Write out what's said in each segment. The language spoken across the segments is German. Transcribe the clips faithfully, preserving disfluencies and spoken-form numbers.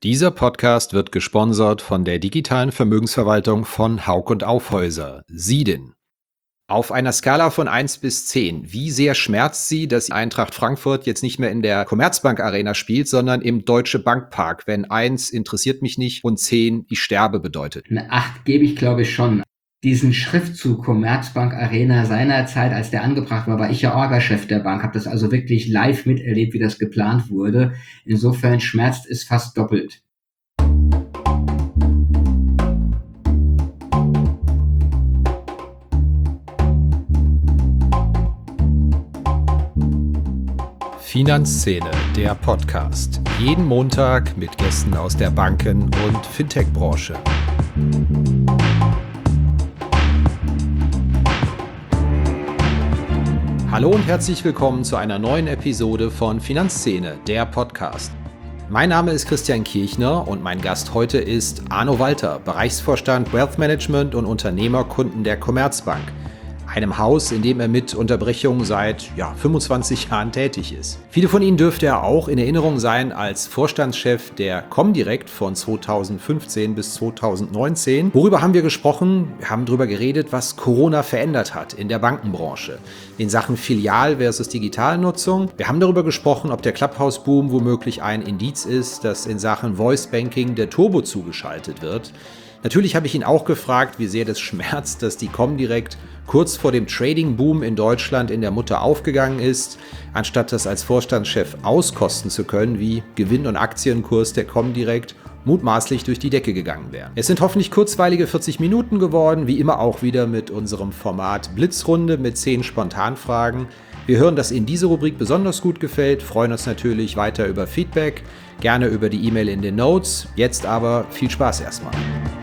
Dieser Podcast wird gesponsert von der digitalen Vermögensverwaltung von Hauck und Aufhäuser, Sieden. Auf einer Skala von eins bis zehn, wie sehr schmerzt Sie, dass Eintracht Frankfurt jetzt nicht mehr in der Commerzbank Arena spielt, sondern im Deutsche Bank Park, wenn eins interessiert mich nicht und zehn ich sterbe bedeutet? Eine acht gebe ich, glaube ich, schon. Diesen Schriftzug Commerzbank Arena seinerzeit, als der angebracht war, war ich ja Orga-Chef der Bank, habe das also wirklich live miterlebt, wie das geplant wurde. Insofern schmerzt es fast doppelt. Finanzszene, der Podcast. Jeden Montag mit Gästen aus der Banken- und Fintech-Branche. Hallo und herzlich willkommen zu einer neuen Episode von Finanzszene, der Podcast. Mein Name ist Christian Kirchner und mein Gast heute ist Arno Walter, Bereichsvorstand Wealth Management und Unternehmerkunden der Commerzbank, einem Haus, in dem er mit Unterbrechung seit ja, fünfundzwanzig Jahren tätig ist. Viele von Ihnen dürfte er auch in Erinnerung sein als Vorstandschef der Comdirect von zweitausendfünfzehn bis zweitausendneunzehn. Worüber haben wir gesprochen? Wir haben darüber geredet, was Corona verändert hat in der Bankenbranche, in Sachen Filial- versus Digitalnutzung. Wir haben darüber gesprochen, ob der Clubhouse-Boom womöglich ein Indiz ist, dass in Sachen Voice Banking der Turbo zugeschaltet wird. Natürlich habe ich ihn auch gefragt, wie sehr das schmerzt, dass die Comdirect kurz vor dem Trading-Boom in Deutschland in der Mutter aufgegangen ist, anstatt das als Vorstandschef auskosten zu können, wie Gewinn- und Aktienkurs der Comdirect mutmaßlich durch die Decke gegangen wären. Es sind hoffentlich kurzweilige vierzig Minuten geworden, wie immer auch wieder mit unserem Format Blitzrunde mit zehn Spontanfragen. Wir hören, dass Ihnen diese Rubrik besonders gut gefällt, freuen uns natürlich weiter über Feedback, gerne über die E-Mail in den Notes. Jetzt aber viel Spaß erstmal.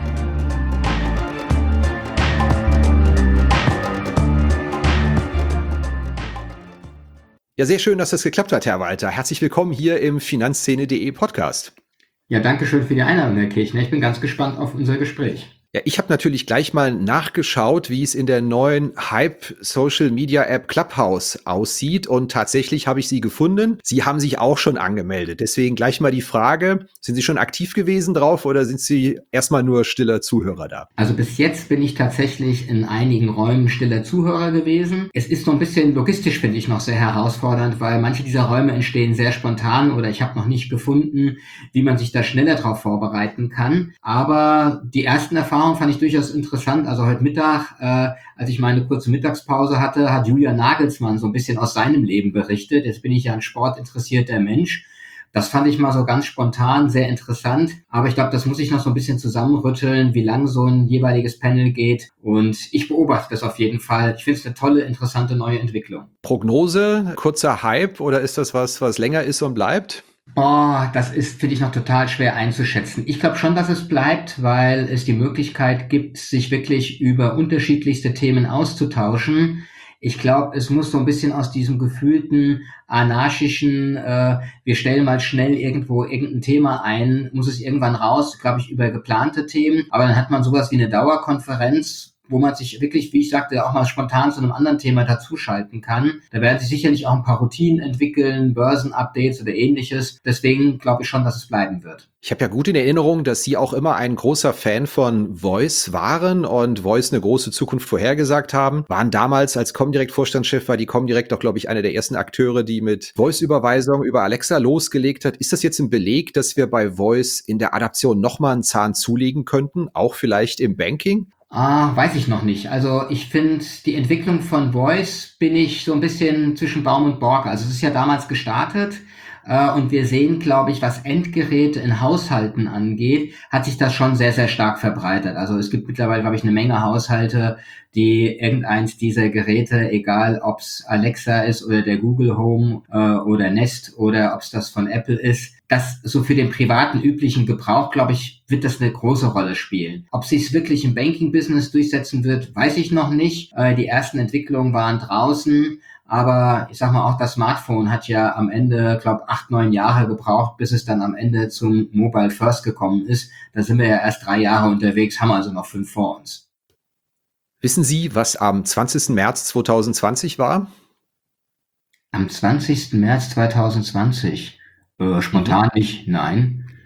Ja, sehr schön, dass das geklappt hat, Herr Walter. Herzlich willkommen hier im Finanzszene punkt de Podcast. Ja, danke schön für die Einladung, Herr Kirchner. Ich bin ganz gespannt auf unser Gespräch. Ja, ich habe natürlich gleich mal nachgeschaut, wie es in der neuen Hype-Social-Media-App Clubhouse aussieht und tatsächlich habe ich Sie gefunden. Sie haben sich auch schon angemeldet. Deswegen gleich mal die Frage, sind Sie schon aktiv gewesen drauf oder sind Sie erstmal nur stiller Zuhörer da? Also bis jetzt bin ich tatsächlich in einigen Räumen stiller Zuhörer gewesen. Es ist so ein bisschen logistisch, finde ich, noch sehr herausfordernd, weil manche dieser Räume entstehen sehr spontan oder ich habe noch nicht gefunden, wie man sich da schneller darauf vorbereiten kann. Aber die ersten Erfahrungen fand ich durchaus interessant. Also heute Mittag, äh, als ich meine kurze Mittagspause hatte, hat Julian Nagelsmann so ein bisschen aus seinem Leben berichtet. Jetzt bin ich ja ein sportinteressierter Mensch. Das fand ich mal so ganz spontan sehr interessant. Aber ich glaube, das muss ich noch so ein bisschen zusammenrütteln, wie lang so ein jeweiliges Panel geht. Und ich beobachte das auf jeden Fall. Ich finde es eine tolle, interessante neue Entwicklung. Prognose, kurzer Hype oder ist das was, was länger ist und bleibt? Boah, das ist, finde ich, noch total schwer einzuschätzen. Ich glaube schon, dass es bleibt, weil es die Möglichkeit gibt, sich wirklich über unterschiedlichste Themen auszutauschen. Ich glaube, es muss so ein bisschen aus diesem gefühlten, anarchischen, äh, wir stellen mal schnell irgendwo irgendein Thema ein, muss es irgendwann raus, glaube ich, über geplante Themen. Aber dann hat man sowas wie eine Dauerkonferenz, wo man sich wirklich, wie ich sagte, auch mal spontan zu einem anderen Thema dazuschalten kann. Da werden sich sicherlich auch ein paar Routinen entwickeln, Börsenupdates oder ähnliches. Deswegen glaube ich schon, dass es bleiben wird. Ich habe ja gut in Erinnerung, dass Sie auch immer ein großer Fan von Voice waren und Voice eine große Zukunft vorhergesagt haben. Waren damals als Comdirect-Vorstandschef, war die Comdirect auch, glaube ich, einer der ersten Akteure, die mit Voice-Überweisung über Alexa losgelegt hat. Ist das jetzt ein Beleg, dass wir bei Voice in der Adaption nochmal einen Zahn zulegen könnten, auch vielleicht im Banking? Ah, weiß ich noch nicht. Also ich finde, die Entwicklung von Voice bin ich so ein bisschen zwischen Baum und Borke. Also es ist ja damals gestartet äh, und wir sehen, glaube ich, was Endgeräte in Haushalten angeht, hat sich das schon sehr, sehr stark verbreitet. Also es gibt mittlerweile, glaube ich, eine Menge Haushalte, die irgendeins dieser Geräte, egal ob es Alexa ist oder der Google Home äh, oder Nest oder ob es das von Apple ist, das so für den privaten üblichen Gebrauch, glaube ich, wird das eine große Rolle spielen. Ob sich es wirklich im Banking-Business durchsetzen wird, weiß ich noch nicht. Äh, die ersten Entwicklungen waren draußen, aber ich sag mal, auch das Smartphone hat ja am Ende, glaube acht, neun Jahre gebraucht, bis es dann am Ende zum Mobile First gekommen ist. Da sind wir ja erst drei Jahre unterwegs, haben also noch fünf vor uns. Wissen Sie, was am zwanzigsten März zweitausendzwanzig war? Am zwanzigsten März zweitausendzwanzig? Äh, spontan Mhm. nicht, nein.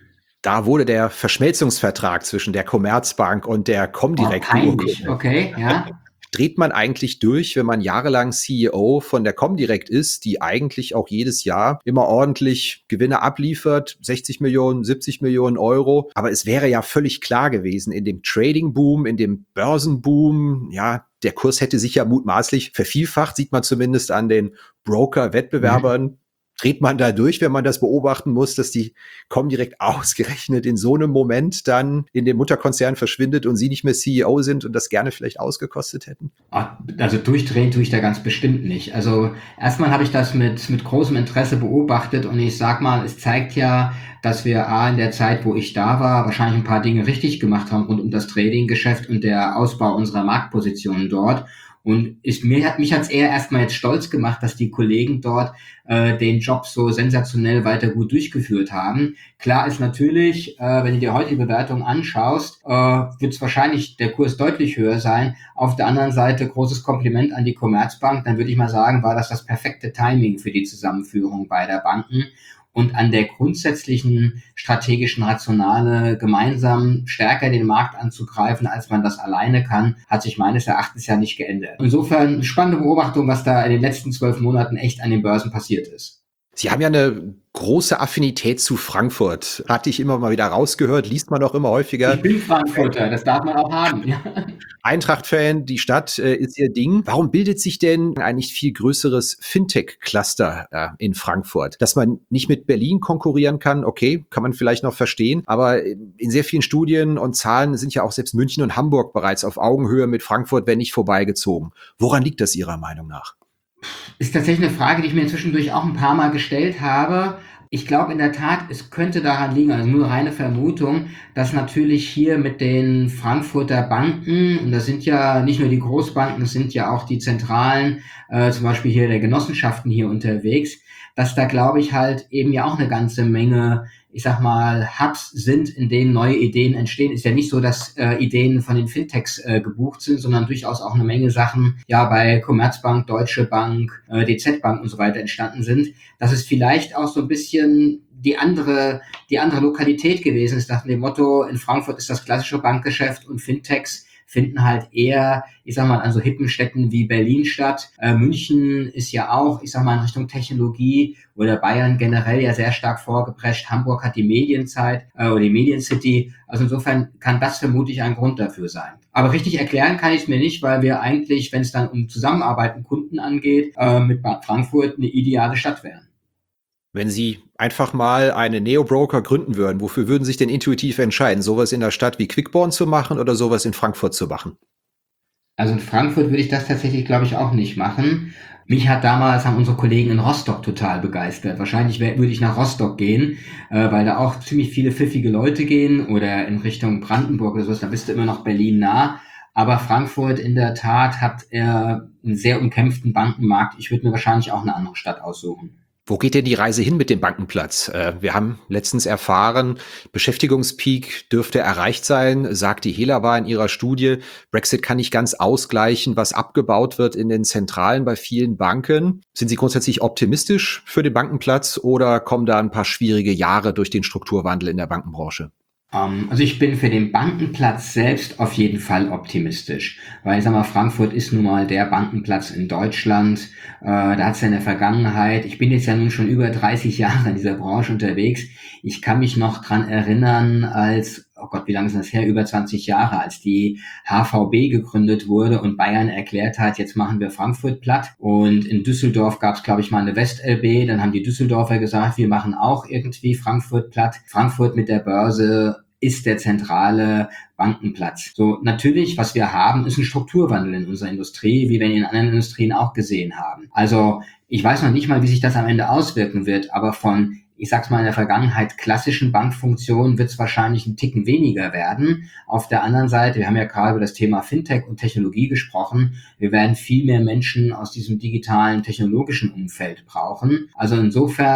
Da wurde der Verschmelzungsvertrag zwischen der Commerzbank und der Comdirect oh, peinlich, okay, ja. Dreht man eigentlich durch, wenn man jahrelang C E O von der Comdirect ist, die eigentlich auch jedes Jahr immer ordentlich Gewinne abliefert, sechzig Millionen, siebzig Millionen Euro. Aber es wäre ja völlig klar gewesen, in dem Trading-Boom, in dem Börsenboom, ja, der Kurs hätte sich ja mutmaßlich vervielfacht, sieht man zumindest an den Broker-Wettbewerbern. Mhm. Dreht man da durch, wenn man das beobachten muss, dass die Comdirect ausgerechnet in so einem Moment dann in dem Mutterkonzern verschwindet und sie nicht mehr C E O sind und das gerne vielleicht ausgekostet hätten? Also durchdrehen tue ich da ganz bestimmt nicht. Also erstmal habe ich das mit, mit großem Interesse beobachtet und ich sag mal, es zeigt ja, dass wir A, in der Zeit, wo ich da war, wahrscheinlich ein paar Dinge richtig gemacht haben rund um das Trading-Geschäft und der Ausbau unserer Marktpositionen dort. Und ist, mir hat, mich hat's eher erstmal jetzt stolz gemacht, dass die Kollegen dort äh, den Job so sensationell weiter gut durchgeführt haben. Klar ist natürlich, äh, wenn du dir heute die Bewertung anschaust, äh, wird es wahrscheinlich der Kurs deutlich höher sein. Auf der anderen Seite großes Kompliment an die Commerzbank. Dann würde ich mal sagen, war das das perfekte Timing für die Zusammenführung beider Banken. Und an der grundsätzlichen strategischen Rationale, gemeinsam stärker den Markt anzugreifen, als man das alleine kann, hat sich meines Erachtens ja nicht geändert. Insofern spannende Beobachtung, was da in den letzten zwölf Monaten echt an den Börsen passiert ist. Sie haben ja eine große Affinität zu Frankfurt. Hatte ich immer mal wieder rausgehört, liest man auch immer häufiger. Ich bin Frankfurter, das darf man auch haben. Ja. Eintracht-Fan, die Stadt äh, ist ihr Ding. Warum bildet sich denn ein nicht viel größeres Fintech-Cluster äh, in Frankfurt? Dass man nicht mit Berlin konkurrieren kann, okay, kann man vielleicht noch verstehen. Aber in sehr vielen Studien und Zahlen sind ja auch selbst München und Hamburg bereits auf Augenhöhe mit Frankfurt, wenn nicht vorbeigezogen. Woran liegt das Ihrer Meinung nach? Ist tatsächlich eine Frage, die ich mir zwischendurch auch ein paar Mal gestellt habe. Ich glaube in der Tat, es könnte daran liegen, also nur reine Vermutung, dass natürlich hier mit den Frankfurter Banken, und das sind ja nicht nur die Großbanken, das sind ja auch die Zentralen, äh, zum Beispiel hier der Genossenschaften hier unterwegs, dass da glaube ich halt eben ja auch eine ganze Menge, ich sag mal, Hubs sind, in denen neue Ideen entstehen. Ist ja nicht so, dass äh, Ideen von den Fintechs äh, gebucht sind, sondern durchaus auch eine Menge Sachen ja bei Commerzbank, Deutsche Bank, äh, D Z Bank und so weiter entstanden sind. Dass es vielleicht auch so ein bisschen die andere, die andere Lokalität gewesen ist, nach dem Motto, in Frankfurt ist das klassische Bankgeschäft und Fintechs finden halt eher, ich sag mal, an so hippen Städten wie Berlin statt. Äh, München ist ja auch, ich sag mal, in Richtung Technologie oder Bayern generell ja sehr stark vorgeprescht. Hamburg hat die Medienzeit äh, oder die Mediencity. Also insofern kann das vermutlich ein Grund dafür sein. Aber richtig erklären kann ich es mir nicht, weil wir eigentlich, wenn es dann um Zusammenarbeit mit Kunden angeht, äh, mit Bad Frankfurt eine ideale Stadt wären. Wenn Sie einfach mal eine Neo-Broker gründen würden, wofür würden Sie sich denn intuitiv entscheiden? Sowas in der Stadt wie Quickborn zu machen oder sowas in Frankfurt zu machen? Also in Frankfurt würde ich das tatsächlich, glaube ich, auch nicht machen. Mich hat damals, haben unsere Kollegen in Rostock total begeistert. Wahrscheinlich wär, würde ich nach Rostock gehen, äh, weil da auch ziemlich viele pfiffige Leute gehen oder in Richtung Brandenburg oder sowas. Da bist du immer noch Berlin nah. Aber Frankfurt in der Tat hat äh, einen sehr umkämpften Bankenmarkt. Ich würde mir wahrscheinlich auch eine andere Stadt aussuchen. Wo geht denn die Reise hin mit dem Bankenplatz? Wir haben letztens erfahren, Beschäftigungspeak dürfte erreicht sein, sagt die Helaba in ihrer Studie. Brexit kann nicht ganz ausgleichen, was abgebaut wird in den Zentralen bei vielen Banken. Sind Sie grundsätzlich optimistisch für den Bankenplatz oder kommen da ein paar schwierige Jahre durch den Strukturwandel in der Bankenbranche? Also ich bin für den Bankenplatz selbst auf jeden Fall optimistisch, weil ich sag mal, Frankfurt ist nun mal der Bankenplatz in Deutschland. Äh, da hat es ja in der Vergangenheit, ich bin jetzt ja nun schon über dreißig Jahre in dieser Branche unterwegs. Ich kann mich noch dran erinnern, als, oh Gott, wie lange ist das her? Über zwanzig Jahre, als die H V B gegründet wurde und Bayern erklärt hat, jetzt machen wir Frankfurt platt. Und in Düsseldorf gab es, glaube ich, mal eine West-L B. Dann haben die Düsseldorfer gesagt, wir machen auch irgendwie Frankfurt platt. Frankfurt mit der Börse ist der zentrale Bankenplatz. So, natürlich, was wir haben, ist ein Strukturwandel in unserer Industrie, wie wir in anderen Industrien auch gesehen haben. Also, ich weiß noch nicht mal, wie sich das am Ende auswirken wird, aber von, ich sag's mal in der Vergangenheit, klassischen Bankfunktionen wird es wahrscheinlich einen Ticken weniger werden. Auf der anderen Seite, wir haben ja gerade über das Thema Fintech und Technologie gesprochen, wir werden viel mehr Menschen aus diesem digitalen, technologischen Umfeld brauchen. Also insofern,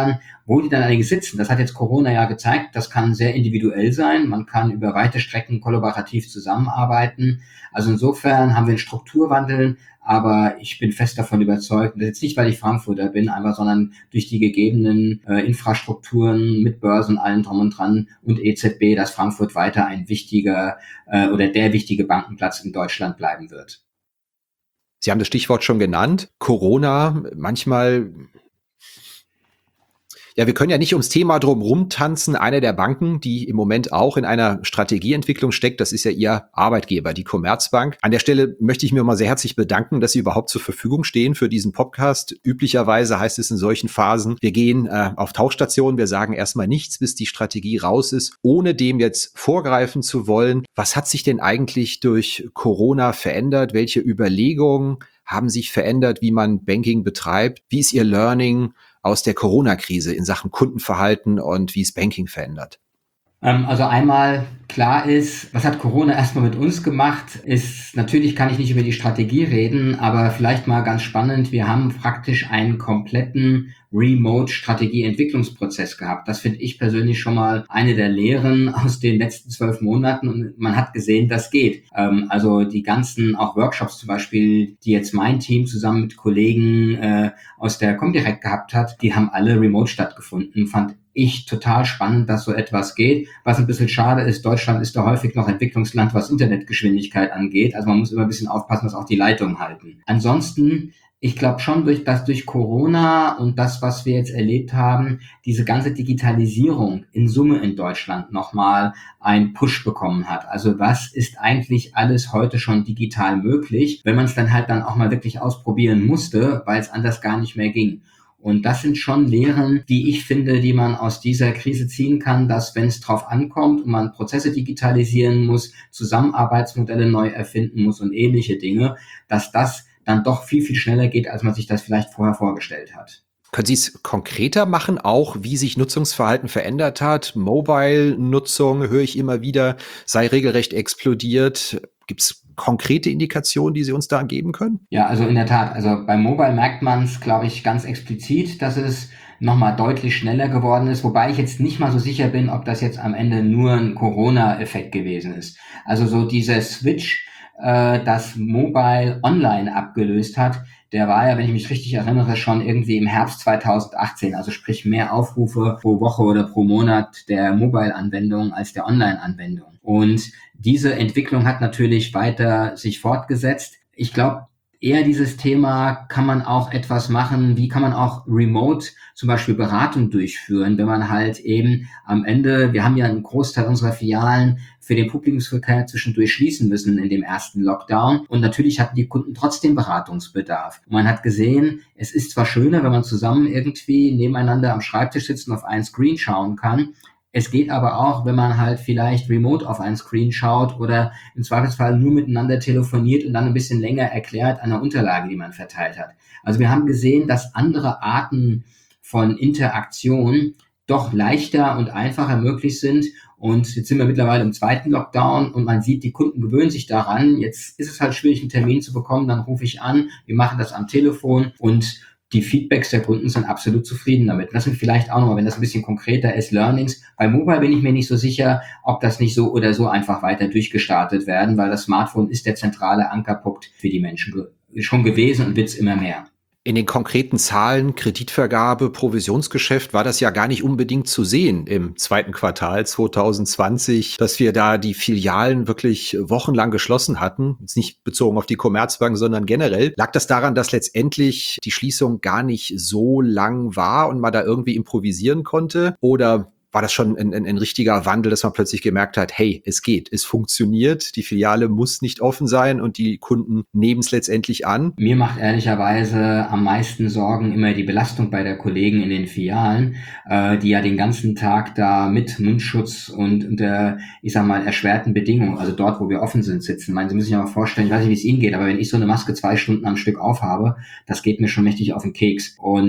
Wo die dann allerdings sitzen, das hat jetzt Corona ja gezeigt, das kann sehr individuell sein. Man kann über weite Strecken kollaborativ zusammenarbeiten. Also insofern haben wir einen Strukturwandel, aber ich bin fest davon überzeugt, das ist jetzt nicht, weil ich Frankfurter bin, einfach, sondern durch die gegebenen äh, Infrastrukturen mit Börsen, allem drum und dran und E Z B, dass Frankfurt weiter ein wichtiger äh, oder der wichtige Bankenplatz in Deutschland bleiben wird. Sie haben das Stichwort schon genannt. Corona, manchmal... Ja, wir können ja nicht ums Thema drum rumtanzen. Eine der Banken, die im Moment auch in einer Strategieentwicklung steckt, das ist ja Ihr Arbeitgeber, die Commerzbank. An der Stelle möchte ich mir mal sehr herzlich bedanken, dass Sie überhaupt zur Verfügung stehen für diesen Podcast. Üblicherweise heißt es in solchen Phasen, wir gehen äh, auf Tauchstation, wir sagen erstmal nichts, bis die Strategie raus ist, ohne dem jetzt vorgreifen zu wollen. Was hat sich denn eigentlich durch Corona verändert? Welche Überlegungen haben sich verändert, wie man Banking betreibt? Wie ist Ihr Learning aus der Corona-Krise in Sachen Kundenverhalten und wie es Banking verändert? Also einmal klar ist, was hat Corona erstmal mit uns gemacht, ist, natürlich kann ich nicht über die Strategie reden, aber vielleicht mal ganz spannend, wir haben praktisch einen kompletten Remote-Strategie-Entwicklungsprozess gehabt. Das finde ich persönlich schon mal eine der Lehren aus den letzten zwölf Monaten und man hat gesehen, das geht. Also die ganzen auch Workshops zum Beispiel, die jetzt mein Team zusammen mit Kollegen äh, aus der Comdirect gehabt hat, die haben alle remote stattgefunden, fand ich total spannend, dass so etwas geht. Was ein bisschen schade ist, Deutschland ist da häufig noch Entwicklungsland, was Internetgeschwindigkeit angeht. Also man muss immer ein bisschen aufpassen, dass auch die Leitungen halten. Ansonsten, ich glaube schon, durch dass durch Corona und das, was wir jetzt erlebt haben, diese ganze Digitalisierung in Summe in Deutschland nochmal einen Push bekommen hat. Also was ist eigentlich alles heute schon digital möglich, wenn man es dann halt dann auch mal wirklich ausprobieren musste, weil es anders gar nicht mehr ging. Und das sind schon Lehren, die ich finde, die man aus dieser Krise ziehen kann, dass wenn es drauf ankommt und man Prozesse digitalisieren muss, Zusammenarbeitsmodelle neu erfinden muss und ähnliche Dinge, dass das dann doch viel, viel schneller geht, als man sich das vielleicht vorher vorgestellt hat. Können Sie es konkreter machen, auch wie sich Nutzungsverhalten verändert hat? Mobile-Nutzung höre ich immer wieder, sei regelrecht explodiert. Gibt es konkrete Indikationen, die Sie uns da geben können? Ja, also in der Tat. Also bei Mobile merkt man es, glaube ich, ganz explizit, dass es nochmal deutlich schneller geworden ist, wobei ich jetzt nicht mal so sicher bin, ob das jetzt am Ende nur ein Corona-Effekt gewesen ist. Also so dieser Switch, äh, das Mobile online abgelöst hat, der war ja, wenn ich mich richtig erinnere, schon irgendwie im Herbst zweitausendachtzehn, also sprich mehr Aufrufe pro Woche oder pro Monat der Mobile-Anwendung als der Online-Anwendung. Und diese Entwicklung hat natürlich weiter sich fortgesetzt. Ich glaube, eher dieses Thema, kann man auch etwas machen, wie kann man auch remote zum Beispiel Beratung durchführen, wenn man halt eben am Ende, wir haben ja einen Großteil unserer Filialen für den Publikumsverkehr zwischendurch schließen müssen in dem ersten Lockdown und natürlich hatten die Kunden trotzdem Beratungsbedarf. Und man hat gesehen, es ist zwar schöner, wenn man zusammen irgendwie nebeneinander am Schreibtisch sitzt und auf einen Screen schauen kann, es geht aber auch, wenn man halt vielleicht remote auf einen Screen schaut oder im Zweifelsfall nur miteinander telefoniert und dann ein bisschen länger erklärt an der Unterlage, die man verteilt hat. Also wir haben gesehen, dass andere Arten von Interaktion doch leichter und einfacher möglich sind. Und jetzt sind wir mittlerweile im zweiten Lockdown und man sieht, die Kunden gewöhnen sich daran. Jetzt ist es halt schwierig, einen Termin zu bekommen. Dann rufe ich an, wir machen das am Telefon und die Feedbacks der Kunden sind absolut zufrieden damit. Das sind vielleicht auch nochmal, wenn das ein bisschen konkreter ist, Learnings. Bei Mobile bin ich mir nicht so sicher, ob das nicht so oder so einfach weiter durchgestartet werden, weil das Smartphone ist der zentrale Ankerpunkt für die Menschen ge- schon gewesen und wird es immer mehr. In den konkreten Zahlen, Kreditvergabe, Provisionsgeschäft war das ja gar nicht unbedingt zu sehen im zweiten Quartal zwanzig zwanzig, dass wir da die Filialen wirklich wochenlang geschlossen hatten. Jetzt nicht bezogen auf die Commerzbank, sondern generell. Lag das daran, dass letztendlich die Schließung gar nicht so lang war und man da irgendwie improvisieren konnte? Oder war das schon ein, ein, ein richtiger Wandel, dass man plötzlich gemerkt hat, hey, es geht, es funktioniert, die Filiale muss nicht offen sein und die Kunden nehmen es letztendlich an? Mir macht ehrlicherweise am meisten Sorgen immer die Belastung bei der Kollegen in den Filialen, äh, die ja den ganzen Tag da mit Mundschutz und unter, ich sag mal, erschwerten Bedingungen, also dort, wo wir offen sind, sitzen. Ich meine, Sie müssen sich ja mal vorstellen, ich weiß nicht, wie es Ihnen geht, aber wenn ich so eine Maske zwei Stunden am Stück aufhabe, das geht mir schon mächtig auf den Keks. Und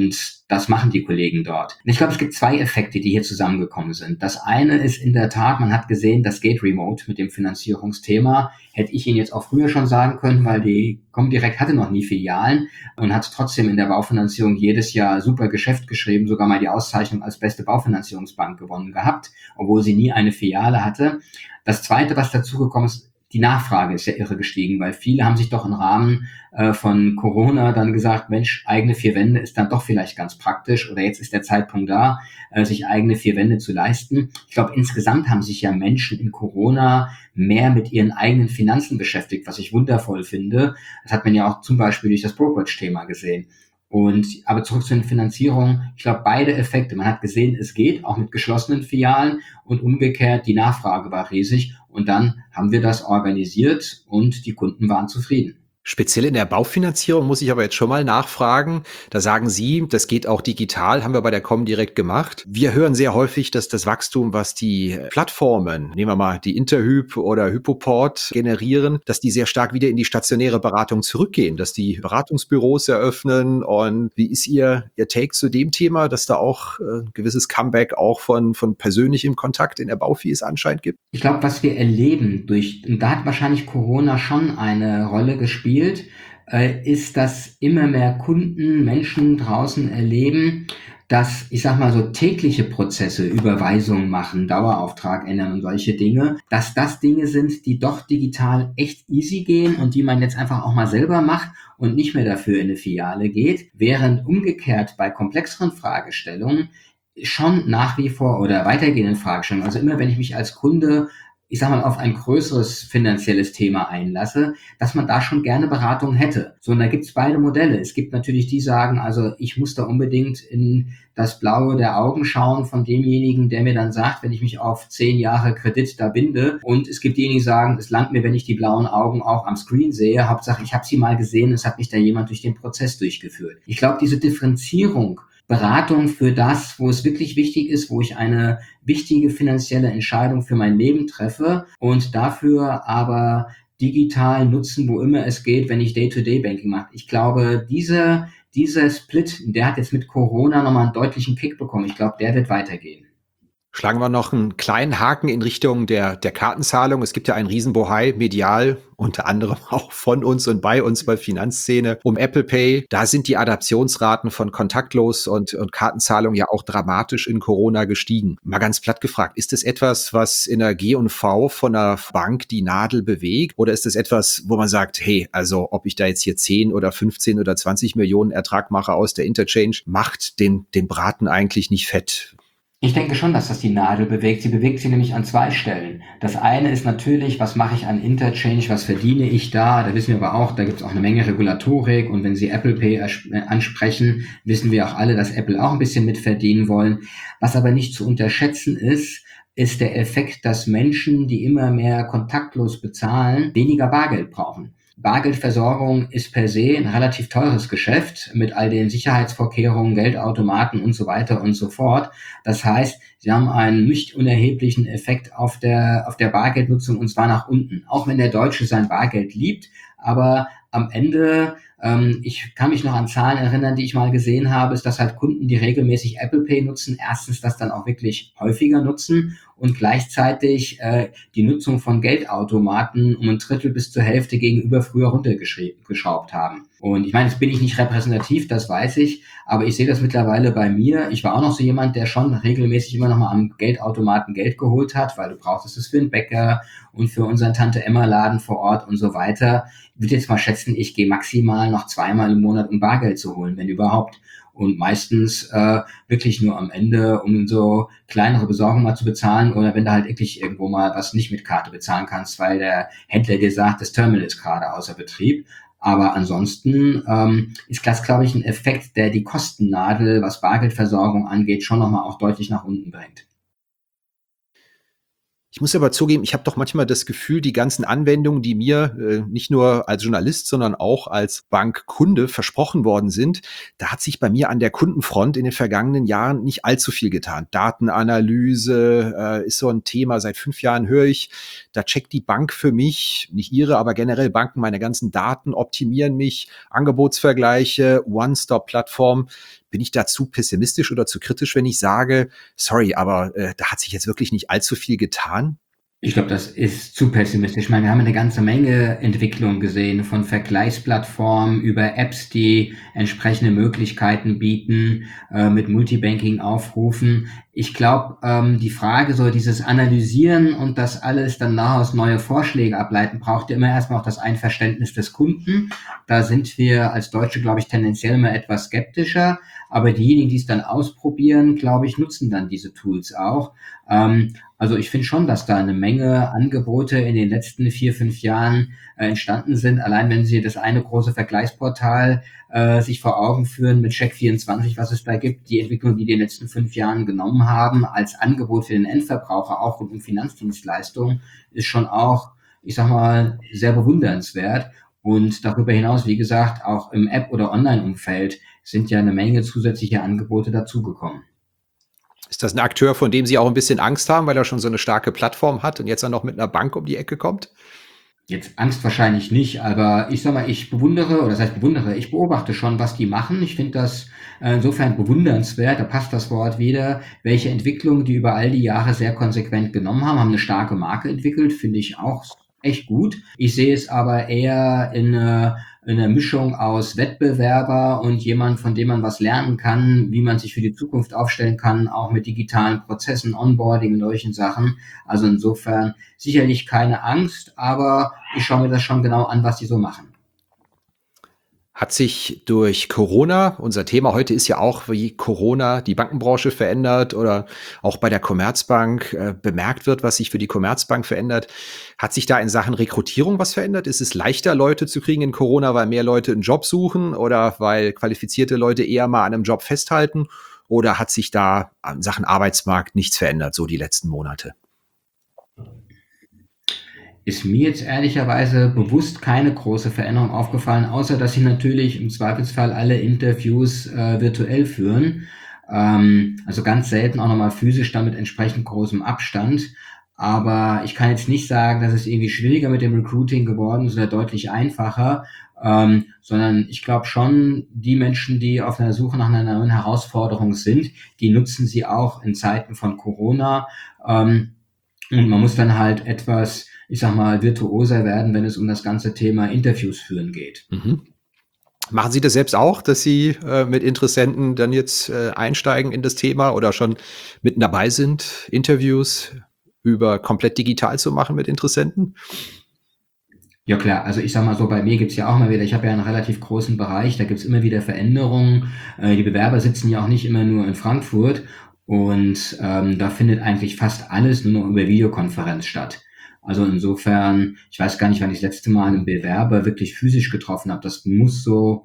das machen die Kollegen dort. Und ich glaube, es gibt zwei Effekte, die hier zusammengekommen sind. Das eine ist in der Tat, man hat gesehen, das geht remote mit dem Finanzierungsthema. Hätte ich Ihnen jetzt auch früher schon sagen können, weil die Comdirect hatte noch nie Filialen und hat trotzdem in der Baufinanzierung jedes Jahr super Geschäft geschrieben, sogar mal die Auszeichnung als beste Baufinanzierungsbank gewonnen gehabt, obwohl sie nie eine Filiale hatte. Das Zweite, was dazugekommen ist, die Nachfrage ist ja irre gestiegen, weil viele haben sich doch im Rahmen äh, von Corona dann gesagt, Mensch, eigene vier Wände ist dann doch vielleicht ganz praktisch oder jetzt ist der Zeitpunkt da, äh, sich eigene vier Wände zu leisten. Ich glaube, insgesamt haben sich ja Menschen in Corona mehr mit ihren eigenen Finanzen beschäftigt, was ich wundervoll finde. Das hat man ja auch zum Beispiel durch das Brokerage-Thema gesehen. Und aber zurück zu den Finanzierungen. Ich glaube, beide Effekte. Man hat gesehen, es geht, auch mit geschlossenen Filialen und umgekehrt, die Nachfrage war riesig. Und dann haben wir das organisiert und die Kunden waren zufrieden. Speziell in der Baufinanzierung muss ich aber jetzt schon mal nachfragen. Da sagen Sie, das geht auch digital, haben wir bei der Comdirect gemacht. Wir hören sehr häufig, dass das Wachstum, was die Plattformen, nehmen wir mal die Interhyp oder Hypoport generieren, dass die sehr stark wieder in die stationäre Beratung zurückgehen, dass die Beratungsbüros eröffnen. Und wie ist Ihr, Ihr Take zu dem Thema, dass da auch ein gewisses Comeback auch von, von persönlichem Kontakt in der Baufi es anscheinend gibt? Ich glaube, was wir erleben durch, und da hat wahrscheinlich Corona schon eine Rolle gespielt, ist, dass immer mehr Kunden, Menschen draußen erleben, dass, ich sag mal so, tägliche Prozesse, Überweisungen machen, Dauerauftrag ändern und solche Dinge, dass das Dinge sind, die doch digital echt easy gehen und die man jetzt einfach auch mal selber macht und nicht mehr dafür in eine Filiale geht, während umgekehrt bei komplexeren Fragestellungen schon nach wie vor oder weitergehenden Fragestellungen, also immer wenn ich mich als Kunde, ich sag mal, auf ein größeres finanzielles Thema einlasse, dass man da schon gerne Beratung hätte. So, und da gibt's beide Modelle. Es gibt natürlich die, die sagen, also ich muss da unbedingt in das Blaue der Augen schauen von demjenigen, der mir dann sagt, wenn ich mich auf zehn Jahre Kredit da binde. Und es gibt diejenigen, die sagen, es langt mir, wenn ich die blauen Augen auch am Screen sehe. Hauptsache, ich habe sie mal gesehen, es hat mich da jemand durch den Prozess durchgeführt. Ich glaube, diese Differenzierung, Beratung für das, wo es wirklich wichtig ist, wo ich eine wichtige finanzielle Entscheidung für mein Leben treffe und dafür aber digital nutzen, wo immer es geht, wenn ich Day-to-Day-Banking mache. Ich glaube, diese, dieser Split, der hat jetzt mit Corona nochmal einen deutlichen Kick bekommen. Ich glaube, der wird weitergehen. Schlagen wir noch einen kleinen Haken in Richtung der, der Kartenzahlung. Es gibt ja einen Riesenbohai medial, unter anderem auch von uns und bei uns bei Finanzszene, um Apple Pay. Da sind die Adaptionsraten von Kontaktlos und, und Kartenzahlung ja auch dramatisch in Corona gestiegen. Mal ganz platt gefragt, ist das etwas, was in der G und V von einer Bank die Nadel bewegt? Oder ist das etwas, wo man sagt, hey, also ob ich da jetzt hier zehn oder fünfzehn oder zwanzig Millionen Ertrag mache aus der Interchange, macht den, den Braten eigentlich nicht fett? Ich denke schon, dass das die Nadel bewegt. Sie bewegt sie nämlich an zwei Stellen. Das eine ist natürlich, was mache ich an Interchange, was verdiene ich da? Da wissen wir aber auch, da gibt es auch eine Menge Regulatorik. Und wenn Sie Apple Pay ansprechen, wissen wir auch alle, dass Apple auch ein bisschen mitverdienen wollen. Was aber nicht zu unterschätzen ist, ist der Effekt, dass Menschen, die immer mehr kontaktlos bezahlen, weniger Bargeld brauchen. Bargeldversorgung ist per se ein relativ teures Geschäft mit all den Sicherheitsvorkehrungen, Geldautomaten und so weiter und so fort. Das heißt, sie haben einen nicht unerheblichen Effekt auf der, auf der Bargeldnutzung und zwar nach unten. Auch wenn der Deutsche sein Bargeld liebt, aber am Ende, ähm, ich kann mich noch an Zahlen erinnern, die ich mal gesehen habe, ist, dass halt Kunden, die regelmäßig Apple Pay nutzen, erstens das dann auch wirklich häufiger nutzen und gleichzeitig äh, die Nutzung von Geldautomaten um ein Drittel bis zur Hälfte gegenüber früher runtergeschraubt haben. Und ich meine, jetzt bin ich nicht repräsentativ, das weiß ich, aber ich sehe das mittlerweile bei mir. Ich war auch noch so jemand, der schon regelmäßig immer noch mal am Geldautomaten Geld geholt hat, weil du brauchst es für den Bäcker und für unseren Tante-Emma-Laden vor Ort und so weiter. Ich würde jetzt mal schätzen, ich gehe maximal noch zweimal im Monat, um Bargeld zu holen, wenn überhaupt. Und meistens äh, wirklich nur am Ende, um so kleinere Besorgungen mal zu bezahlen oder wenn du halt wirklich irgendwo mal was nicht mit Karte bezahlen kannst, weil der Händler dir sagt, das Terminal ist gerade außer Betrieb. Aber ansonsten ähm, ist das, glaube ich, ein Effekt, der die Kostennadel, was Bargeldversorgung angeht, schon nochmal auch deutlich nach unten bringt. Ich muss aber zugeben, ich habe doch manchmal das Gefühl, die ganzen Anwendungen, die mir äh, nicht nur als Journalist, sondern auch als Bankkunde versprochen worden sind, da hat sich bei mir an der Kundenfront in den vergangenen Jahren nicht allzu viel getan. Datenanalyse äh, ist so ein Thema. Seit fünf Jahren höre ich, da checkt die Bank für mich, nicht ihre, aber generell Banken, meine ganzen Daten, optimieren mich, Angebotsvergleiche, One-Stop-Plattform. bin ich da zu pessimistisch oder zu kritisch, wenn ich sage, sorry, aber äh, da hat sich jetzt wirklich nicht allzu viel getan? Ich glaube, das ist zu pessimistisch. Ich meine, wir haben eine ganze Menge Entwicklung gesehen, von Vergleichsplattformen über Apps, die entsprechende Möglichkeiten bieten, äh, mit Multibanking-Aufrufen. Ich glaube, ähm, die Frage, so dieses Analysieren und das alles dann daraus neue Vorschläge ableiten, braucht ja immer erstmal auch das Einverständnis des Kunden. Da sind wir als Deutsche, glaube ich, tendenziell immer etwas skeptischer. Aber diejenigen, die es dann ausprobieren, glaube ich, nutzen dann diese Tools auch. Ähm, also ich finde schon, dass da eine Menge Angebote in den letzten vier, fünf Jahren äh, entstanden sind. Allein wenn Sie das eine große Vergleichsportal äh, sich vor Augen führen mit Check vierundzwanzig, was es da gibt, die Entwicklung, die die in den letzten fünf Jahren genommen haben, als Angebot für den Endverbraucher, auch rund um Finanzdienstleistungen, ist schon auch, ich sag mal, sehr bewundernswert. Und darüber hinaus, wie gesagt, auch im App- oder Online-Umfeld sind ja eine Menge zusätzliche Angebote dazugekommen. Ist das ein Akteur, von dem Sie auch ein bisschen Angst haben, weil er schon so eine starke Plattform hat und jetzt dann noch mit einer Bank um die Ecke kommt? Jetzt Angst wahrscheinlich nicht, aber ich sag mal, ich bewundere, oder das heißt bewundere, ich beobachte schon, was die machen. Ich finde das äh, insofern bewundernswert, da passt das Wort wieder, welche Entwicklung die über all die Jahre sehr konsequent genommen haben, haben eine starke Marke entwickelt, finde ich auch echt gut. Ich sehe es aber eher in, äh, in einer Mischung aus Wettbewerber und jemand, von dem man was lernen kann, wie man sich für die Zukunft aufstellen kann, auch mit digitalen Prozessen, Onboarding und solchen Sachen. Also insofern sicherlich keine Angst, aber ich schaue mir das schon genau an, was die so machen. Hat sich durch Corona, unser Thema heute ist ja auch, wie Corona die Bankenbranche verändert oder auch bei der Commerzbank äh, bemerkt wird, was sich für die Commerzbank verändert. Hat sich da in Sachen Rekrutierung was verändert? Ist es leichter, Leute zu kriegen in Corona, weil mehr Leute einen Job suchen oder weil qualifizierte Leute eher mal an einem Job festhalten? Oder hat sich da in Sachen Arbeitsmarkt nichts verändert, so die letzten Monate? Ist mir jetzt ehrlicherweise bewusst keine große Veränderung aufgefallen, außer dass sie natürlich im Zweifelsfall alle Interviews äh, virtuell führen. Ähm, also ganz selten auch nochmal physisch, dann mit entsprechend großem Abstand. Aber ich kann jetzt nicht sagen, dass es irgendwie schwieriger mit dem Recruiting geworden ist oder deutlich einfacher, ähm, sondern ich glaube schon, die Menschen, die auf einer Suche nach einer neuen Herausforderung sind, die nutzen sie auch in Zeiten von Corona. Ähm, und man muss dann halt etwas, ich sag mal, virtuoser werden, wenn es um das ganze Thema Interviews führen geht. Mhm. Machen Sie das selbst auch, dass Sie äh, mit Interessenten dann jetzt äh, einsteigen in das Thema oder schon mitten dabei sind, Interviews über komplett digital zu machen mit Interessenten? Ja klar, also ich sag mal so, bei mir gibt's ja auch mal wieder, ich habe ja einen relativ großen Bereich, da gibt's immer wieder Veränderungen. Äh, die Bewerber sitzen ja auch nicht immer nur in Frankfurt und ähm, da findet eigentlich fast alles nur noch über Videokonferenz statt. Also insofern, ich weiß gar nicht, wann ich das letzte Mal einen Bewerber wirklich physisch getroffen habe. Das muss so,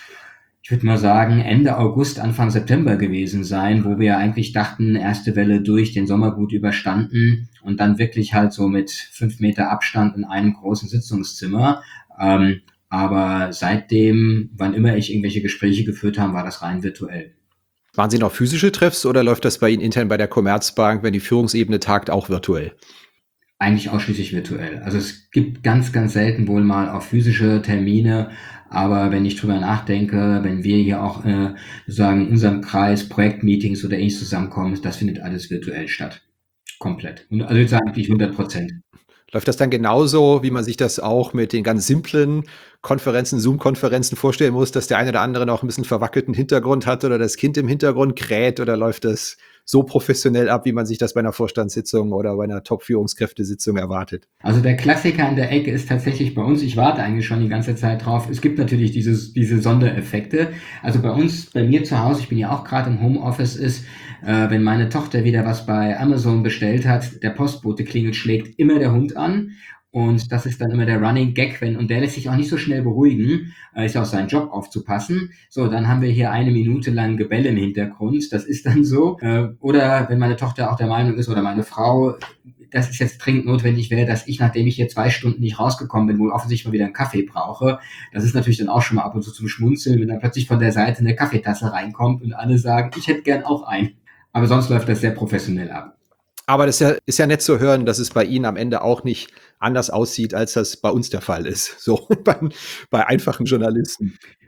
ich würde mal sagen, Ende August, Anfang September gewesen sein, wo wir ja eigentlich dachten, erste Welle durch, den Sommer gut überstanden und dann wirklich halt so mit fünf Meter Abstand in einem großen Sitzungszimmer. Ähm, aber seitdem, wann immer ich irgendwelche Gespräche geführt habe, war das rein virtuell. Waren Sie noch physische Treffs oder läuft das bei Ihnen intern bei der Commerzbank, wenn die Führungsebene tagt, auch virtuell? Eigentlich ausschließlich virtuell. Also es gibt ganz, ganz selten wohl mal auch physische Termine, aber wenn ich drüber nachdenke, wenn wir hier auch äh, sozusagen in unserem Kreis Projektmeetings oder ähnliches zusammenkommen, das findet alles virtuell statt. Komplett. Und also jetzt eigentlich hundert Prozent. Läuft das dann genauso, wie man sich das auch mit den ganz simplen Konferenzen, Zoom-Konferenzen vorstellen muss, dass der eine oder andere noch ein bisschen verwackelten Hintergrund hat oder das Kind im Hintergrund kräht oder läuft das so professionell ab, wie man sich das bei einer Vorstandssitzung oder bei einer Top-Führungskräftesitzung erwartet? Also der Klassiker an der Ecke ist tatsächlich bei uns, ich warte eigentlich schon die ganze Zeit drauf, es gibt natürlich dieses, diese Sondereffekte. Also bei uns, bei mir zu Hause, ich bin ja auch gerade im Homeoffice, ist, äh, wenn meine Tochter wieder was bei Amazon bestellt hat, der Postbote klingelt, schlägt immer der Hund an. Und das ist dann immer der Running Gag, wenn, und der lässt sich auch nicht so schnell beruhigen, äh, ist ja auch sein Job aufzupassen. So, dann haben wir hier eine Minute lang Gebell im Hintergrund, das ist dann so. Äh, oder wenn meine Tochter auch der Meinung ist oder meine Frau, dass es jetzt dringend notwendig wäre, dass ich, nachdem ich hier zwei Stunden nicht rausgekommen bin, wohl offensichtlich mal wieder einen Kaffee brauche. Das ist natürlich dann auch schon mal ab und zu zum Schmunzeln, wenn dann plötzlich von der Seite eine Kaffeetasse reinkommt und alle sagen, ich hätte gern auch einen. Aber sonst läuft das sehr professionell ab. Aber das ist ja, ist ja nett zu hören, dass es bei Ihnen am Ende auch nicht anders aussieht, als das bei uns der Fall ist. So bei, bei einfachen Journalisten.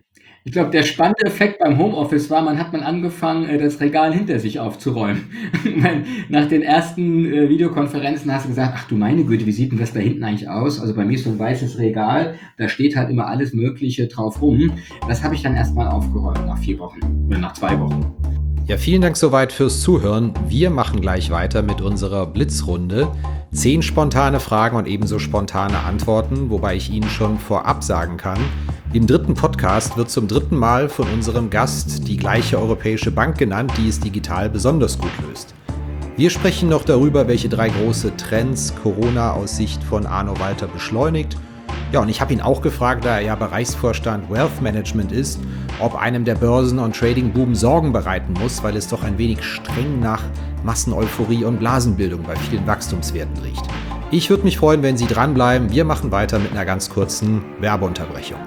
Ich glaube, der spannende Effekt beim Homeoffice war, man hat man angefangen, äh, das Regal hinter sich aufzuräumen. Weil nach den ersten äh, Videokonferenzen hast du gesagt, ach du meine Güte, wie sieht denn das da hinten eigentlich aus? Also bei mir ist so ein weißes Regal, da steht halt immer alles Mögliche drauf rum. Das habe ich dann erstmal aufgeräumt nach vier Wochen oder nach zwei Wochen. Ja, vielen Dank soweit fürs Zuhören. Wir machen gleich weiter mit unserer Blitzrunde. Zehn spontane Fragen und ebenso spontane Antworten, wobei ich Ihnen schon vorab sagen kann, im dritten Podcast wird zum dritten Mal von unserem Gast die gleiche europäische Bank genannt, die es digital besonders gut löst. Wir sprechen noch darüber, welche drei große Trends Corona aus Sicht von Arno Walter beschleunigt. Ja, und ich habe ihn auch gefragt, da er ja Bereichsvorstand Wealth Management ist, ob einem der Börsen- und Trading-Boom Sorgen bereiten muss, weil es doch ein wenig streng nach Masseneuphorie und Blasenbildung bei vielen Wachstumswerten riecht. Ich würde mich freuen, wenn Sie dranbleiben. Wir machen weiter mit einer ganz kurzen Werbeunterbrechung.